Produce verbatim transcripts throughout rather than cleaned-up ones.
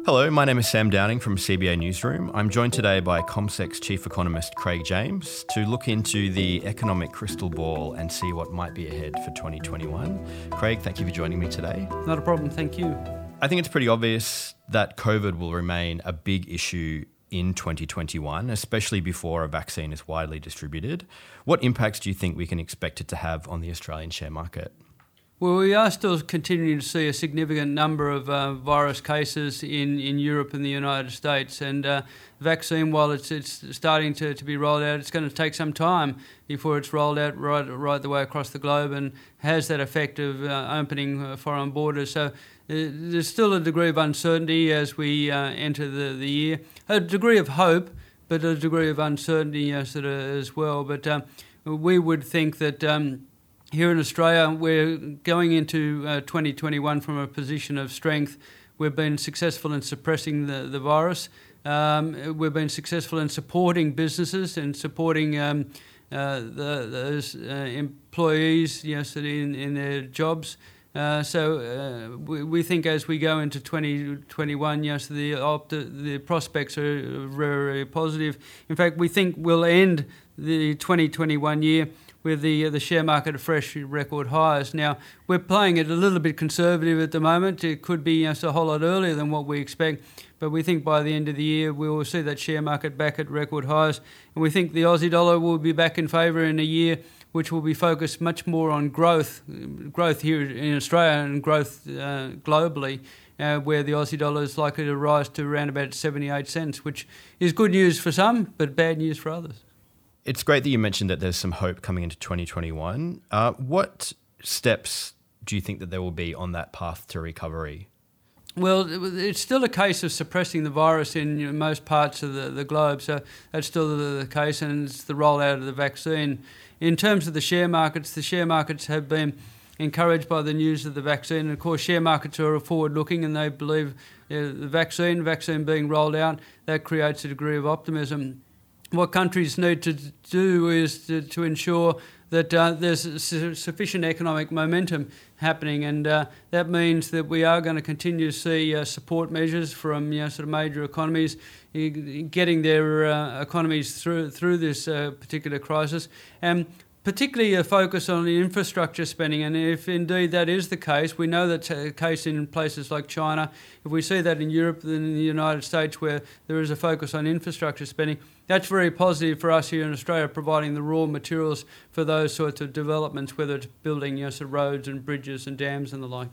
Hello, my name is Sam Downing from C B A Newsroom. I'm joined today by CommSec's Chief Economist Craig James to look into the economic crystal ball and see what might be ahead for twenty twenty-one. Craig, thank you for joining me today. Not a problem, thank you. I think it's pretty obvious that COVID will remain a big issue in twenty twenty-one, especially before a vaccine is widely distributed. What impacts do you think we can expect it to have on the Australian share market? Well, we are still continuing to see a significant number of uh, virus cases in, in Europe and the United States. And uh, vaccine, while it's it's starting to, to be rolled out, it's going to take some time before it's rolled out right right the way across the globe and has that effect of uh, opening uh, foreign borders. So uh, there's still a degree of uncertainty as we uh, enter the, the year. A degree of hope, but a degree of uncertainty uh, sort of as well. But um, we would think that... Um, Here in Australia, we're going into uh, twenty twenty-one from a position of strength. We've been successful in suppressing the, the virus. Um, we've been successful in supporting businesses and supporting um, uh, the, those uh, employees, yes, in, in their jobs. Uh, so uh, we, we think as we go into twenty twenty-one, yes, the opt- the prospects are very, very positive. In fact, we think we'll end the twenty twenty-one year with the the share market at fresh record highs. Now, we're playing it a little bit conservative at the moment. It could be you know, a whole lot earlier than what we expect, but we think by the end of the year we will see that share market back at record highs. And we think the Aussie dollar will be back in favour in a year which will be focused much more on growth, growth here in Australia and growth uh, globally, uh, where the Aussie dollar is likely to rise to around about seventy-eight cents, which is good news for some, but bad news for others. It's great that you mentioned that there's some hope coming into twenty twenty-one. Uh, what steps do you think that there will be on that path to recovery? Well, it's still a case of suppressing the virus in you know, most parts of the, the globe, so that's still the, the case, and it's the rollout of the vaccine. In terms of the share markets, the share markets have been encouraged by the news of the vaccine. And of course, share markets are forward-looking and they believe uh, the vaccine, vaccine being rolled out, that creates a degree of optimism. What countries need to do is to, to ensure that uh, there's su- sufficient economic momentum happening, and uh, that means that we are going to continue to see uh, support measures from you know, sort of major economies getting their uh, economies through through this uh, particular crisis, and particularly a focus on the infrastructure spending. And if indeed that is the case, we know that's the case in places like China. If we see that in Europe and in the United States where there is a focus on infrastructure spending, that's very positive for us here in Australia, providing the raw materials for those sorts of developments, whether it's building you know, sort of roads and bridges and dams and the like.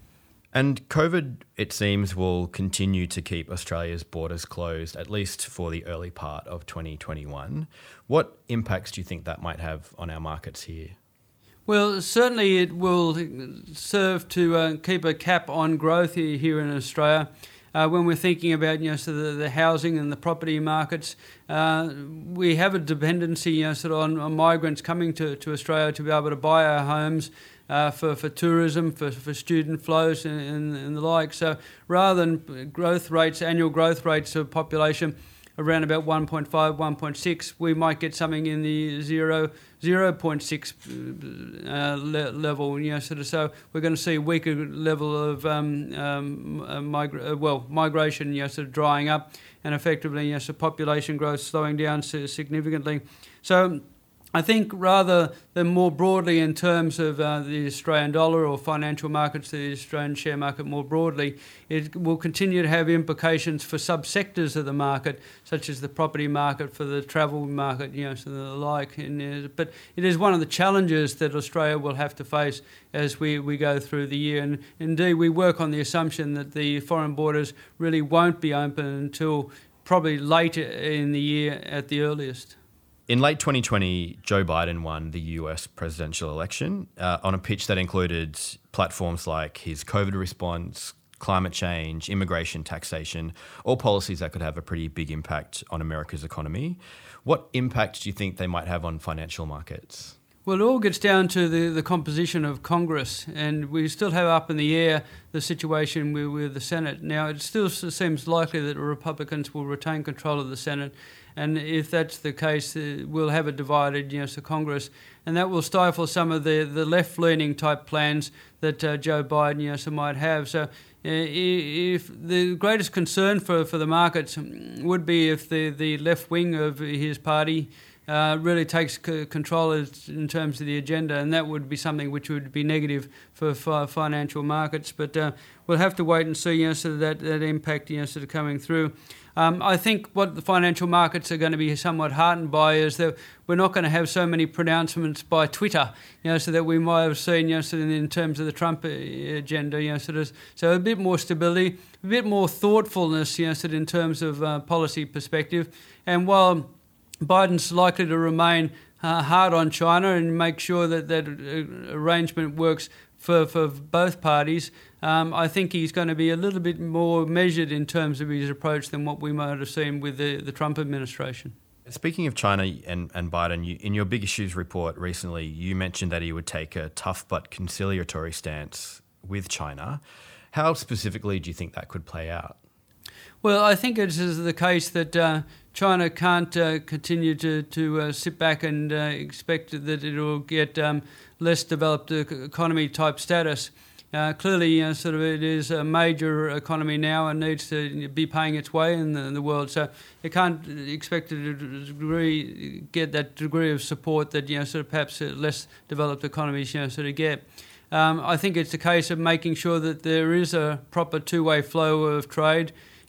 And COVID, it seems, will continue to keep Australia's borders closed, at least for the early part of twenty twenty-one. What impacts do you think that might have on our markets here? Well, certainly it will serve to uh, keep a cap on growth here, here in Australia. Uh, when we're thinking about you know, sort of the, the housing and the property markets, uh, we have a dependency you know, sort of on, on migrants coming to, to Australia to be able to buy our homes. Uh, for, for tourism, for, for student flows and, and, and the like. So rather than growth rates, annual growth rates of population around about one point five, one point six, we might get something in the zero, zero point six uh, le- level. You know, sort of. So we're going to see a weaker level of um, um, uh, migra- well migration, you know, sort of drying up, and effectively, you know, so population growth slowing down significantly. So I think rather than more broadly in terms of uh, the Australian dollar or financial markets, the Australian share market more broadly, it will continue to have implications for subsectors of the market, such as the property market, for the travel market, you know, so the like. And, uh, but it is one of the challenges that Australia will have to face as we, we go through the year. And indeed, we work on the assumption that the foreign borders really won't be open until probably later in the year at the earliest. In late twenty twenty, Joe Biden won the U S presidential election uh, on a pitch that included platforms like his COVID response, climate change, immigration, taxation, all policies that could have a pretty big impact on America's economy. What impact do you think they might have on financial markets? Well, it all gets down to the, the composition of Congress, and we still have up in the air the situation with, with the Senate. Now, it still seems likely that Republicans will retain control of the Senate, and if that's the case, uh, we'll have a divided you know, so Congress, and that will stifle some of the, the left-leaning type plans that uh, Joe Biden you know, so might have. So if the greatest concern for, for the markets would be if the, the left wing of his party uh, really takes c- control in terms of the agenda, and that would be something which would be negative for, for financial markets. But uh, we'll have to wait and see, you know, sort of that, that impact, you know, sort of coming through. Um, I think what the financial markets are going to be somewhat heartened by is that we're not going to have so many pronouncements by Twitter, you know, so that we might have seen, you know, sort of in terms of the Trump agenda, you know, sort of, so a bit more stability, a bit more thoughtfulness, you know, sort of in terms of uh, policy perspective. And while Biden's likely to remain uh, hard on China and make sure that that arrangement works for, for both parties, um, I think he's going to be a little bit more measured in terms of his approach than what we might have seen with the, the Trump administration. Speaking of China and, and Biden, you, in your Big Issues report recently, you mentioned that he would take a tough but conciliatory stance with China. How specifically do you think that could play out? Well, I think it is the case that uh, China can't uh, continue to, to uh, sit back and uh, expect that it will get um, less developed economy type status. Uh, clearly, uh, sort of it is a major economy now and needs to be paying its way in the, in the world. So it can't expect to degree, get that degree of support that, you know, sort of perhaps less developed economies, you know, sort of get. Um, I think it's a case of making sure that there is a proper two-way flow of trade,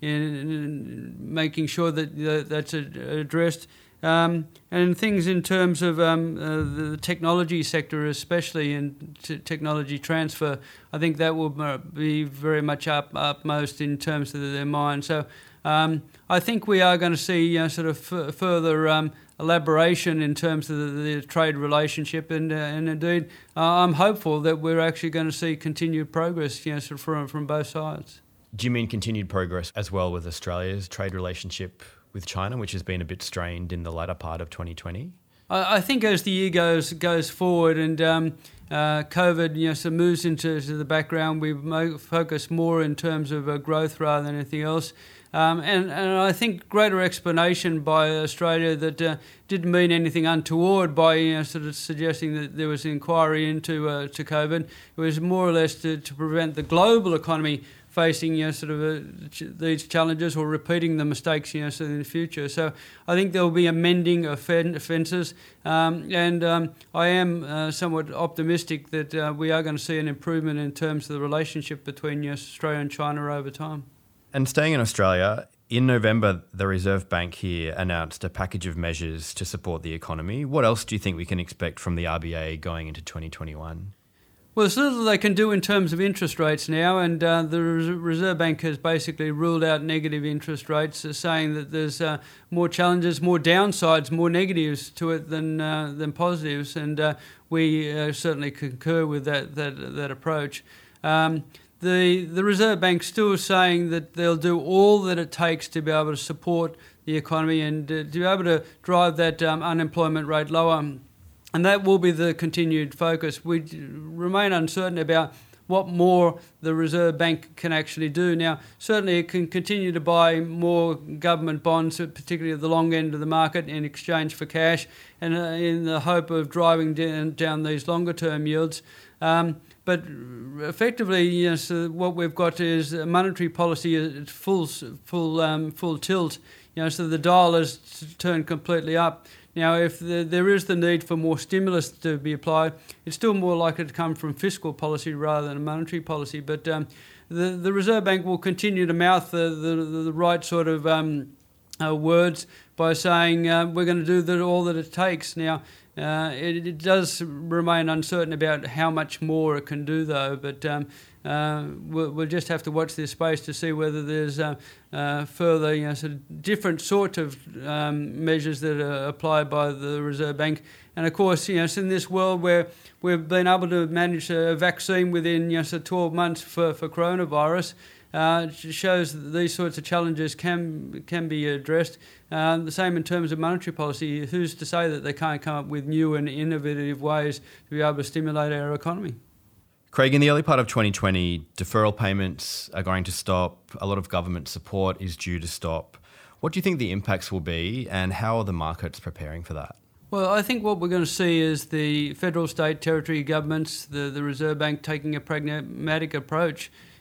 in making sure that that's addressed. Um, and things in terms of um, uh, the technology sector, especially in t- technology transfer, I think that will be very much up upmost in terms of their mind. So um, I think we are going to see, you know, sort of f- further um, elaboration in terms of the, the trade relationship, and uh, and indeed uh, I'm hopeful that we're actually going to see continued progress, you know, sort of from from both sides. Do you mean continued progress as well with Australia's trade relationship with China, which has been a bit strained in the latter part of twenty twenty? I, I think as the year goes goes forward and um, uh, COVID, you know, so moves into to the background, we mo- focus more in terms of uh, growth rather than anything else. Um, and, and I think greater explanation by Australia that uh, didn't mean anything untoward by, you know, sort of suggesting that there was an inquiry into uh, to COVID. It was more or less to, to prevent the global economy facing, you know, sort of uh, ch- these challenges or repeating the mistakes, you know, so in the future. So I think there will be amending offen- offences, um, and um, I am uh, somewhat optimistic that uh, we are going to see an improvement in terms of the relationship between, you know, Australia and China over time. And staying in Australia, in November, the Reserve Bank here announced a package of measures to support the economy. What else do you think we can expect from the R B A going into twenty twenty-one? Well, there's little they can do in terms of interest rates now, and uh, the Reserve Bank has basically ruled out negative interest rates, uh, saying that there's uh, more challenges, more downsides, more negatives to it than uh, than positives, and uh, we uh, certainly concur with that that, that approach. Um, the the Reserve Bank still saying that they'll do all that it takes to be able to support the economy and uh, to be able to drive that um, unemployment rate lower. And that will be the continued focus. We remain uncertain about what more the Reserve Bank can actually do. Now, certainly it can continue to buy more government bonds, particularly at the long end of the market, in exchange for cash, and uh, in the hope of driving down, down these longer-term yields. Um, but effectively, you know, so what we've got is monetary policy at full, full, um, full tilt. You know, so the dial has turned completely up. Now, if the, there is the need for more stimulus to be applied, it's still more likely to come from fiscal policy rather than monetary policy. But um, the, the Reserve Bank will continue to mouth the, the, the right sort of um, uh, words by saying uh, we're going to do the, all that it takes. Now, uh, it, it does remain uncertain about how much more it can do, though. But um, uh, we'll, we'll just have to watch this space to see whether there's uh, uh, further, you know, sort of different sorts of um, measures that are applied by the Reserve Bank. And of course, you know, it's in this world where we've been able to manage a vaccine within, you know, so twelve months for, for coronavirus. Uh, it shows that these sorts of challenges can can be addressed. Uh, the same in terms of monetary policy. Who's to say that they can't come up with new and innovative ways to be able to stimulate our economy? Craig, in the early part of twenty twenty, deferral payments are going to stop. A lot of government support is due to stop. What do you think the impacts will be, and how are the markets preparing for that? Well, I think what we're going to see is the federal, state, territory governments, the, the Reserve Bank taking a pragmatic approach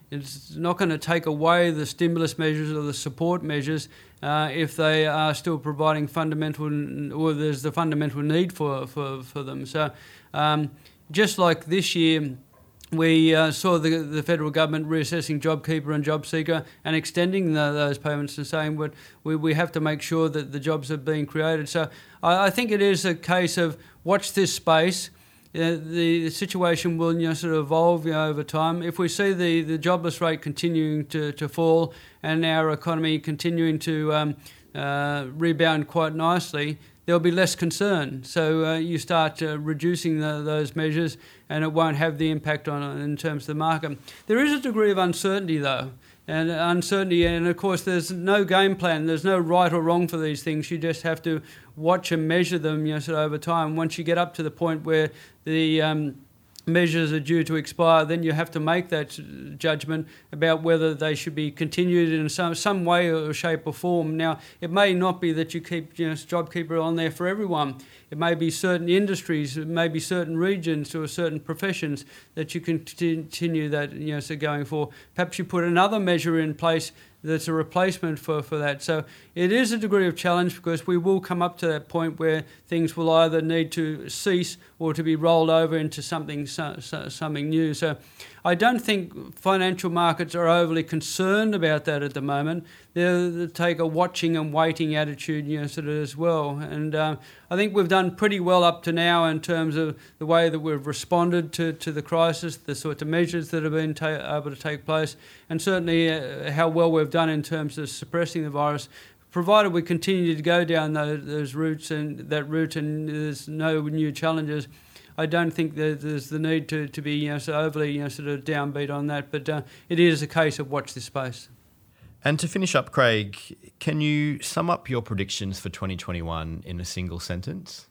it's not going to take away the stimulus measures or the support measures uh, if they are still providing fundamental, or there's the fundamental need for, for, for them. So um, just like this year, we uh, saw the, the federal government reassessing JobKeeper and JobSeeker and extending the, those payments and saying what we, we have to make sure that the jobs are being created. So I, I think it is a case of watch this space. Uh, the, the situation will you know, sort of evolve you know, over time. If we see the, the jobless rate continuing to, to fall and our economy continuing to um, uh, rebound quite nicely, there'll be less concern. So uh, you start uh, reducing the, those measures and it won't have the impact on it in terms of the market. There is a degree of uncertainty though, and uncertainty, and of course there's no game plan, there's no right or wrong for these things. You just have to watch and measure them you know, sort of over time. Once you get up to the point where the um, measures are due to expire, then you have to make that judgment about whether they should be continued in some some way or shape or form. Now, it may not be that you keep you know, JobKeeper on there for everyone. It may be certain industries, it may be certain regions or certain professions that you can continue that you know so going for. Perhaps you put another measure in place that's a replacement for, for that. So it is a degree of challenge because we will come up to that point where things will either need to cease or to be rolled over into something so, so, something new. So I don't think financial markets are overly concerned about that at the moment. They, they take a watching and waiting attitude you know, sort of as well. And uh, I think we've done pretty well up to now in terms of the way that we've responded to, to the crisis, the sorts of measures that have been ta- able to take place, and certainly uh, how well we've done in terms of suppressing the virus. Provided we continue to go down those, those routes and that route and there's no new challenges, I don't think that there's the need to, to be you know, so overly you know, sort of downbeat on that, but uh, it is a case of watch this space. And to finish up, Craig, can you sum up your predictions for twenty twenty-one in a single sentence?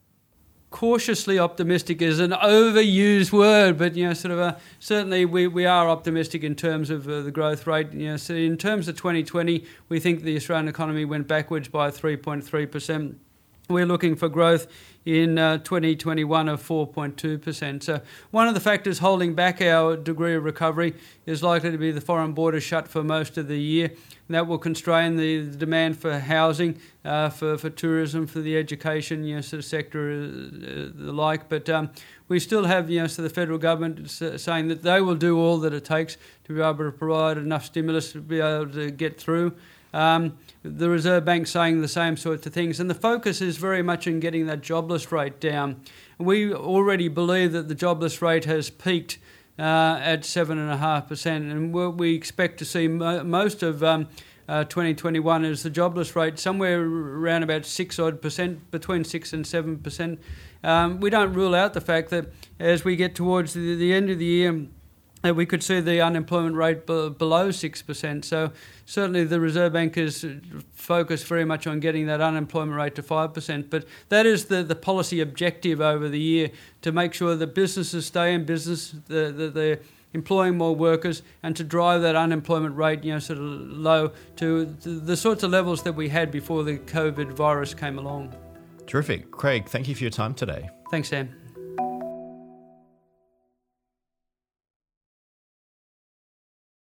Cautiously optimistic is an overused word, but you know, sort of a, certainly we, we are optimistic in terms of uh, the growth rate. You know, so in terms of twenty twenty, we think the Australian economy went backwards by three point three percent. We're looking for growth in uh, twenty twenty-one of four point two percent. So one of the factors holding back our degree of recovery is likely to be the foreign border shut for most of the year. And that will constrain the, the demand for housing, uh, for, for tourism, for the education you know, sort of sector, uh, the like. But um, we still have you know, so the federal government saying that they will do all that it takes to be able to provide enough stimulus to be able to get through. Um, the Reserve Bank saying the same sorts of things, and the focus is very much in getting that jobless rate down. We already believe that the jobless rate has peaked uh, at seven point five percent, and what we expect to see mo- most of um, uh, twenty twenty-one is the jobless rate somewhere around about six odd percent, between six and seven percent. Um, we don't rule out the fact that as we get towards the, the end of the year, Uh, we could see the unemployment rate b- below six percent. So certainly the Reserve Bank is focused very much on getting that unemployment rate to five percent. But that is the, the policy objective over the year, to make sure that businesses stay in business, that the, they're employing more workers, and to drive that unemployment rate you know, sort of low to the sorts of levels that we had before the COVID virus came along. Terrific. Craig, thank you for your time today. Thanks, Sam.